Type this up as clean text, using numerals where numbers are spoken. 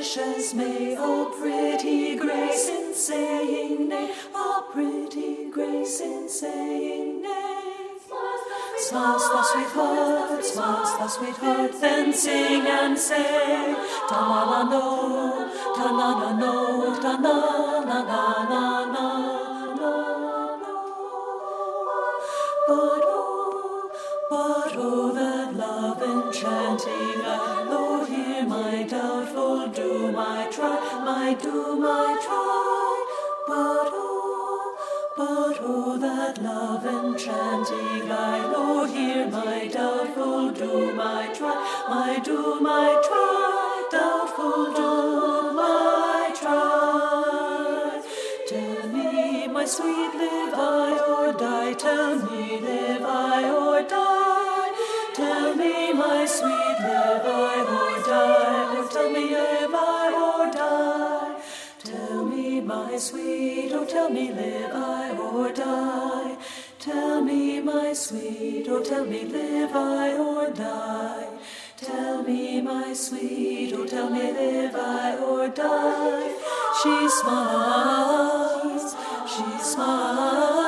wishes may. Oh, pretty grace in saying nay. Oh, pretty grace in saying nay. Smiles the sweetheart, smiles the sweetheart, then sing and say, ta-na-na-no, ta-na-na-no, ta-na-na-na-na-na-na. But oh, that love enchanting eye, oh, hear my doubtful doom I try, my doom I try. But oh, that love enchanting eye, oh, hear my doubtful doom I try, my doom I try, doubtful doom I try. Tell me, my sweet, live I or die? Tell me, live I or die? Tell me, my sweet, live I or die? Oh, tell me, live I or die? Tell me, my sweet, oh, tell me, live I or die? Tell me, my sweet, oh, tell me, live I or die? Tell me, my sweet, oh, tell me, live I or die? She smiles,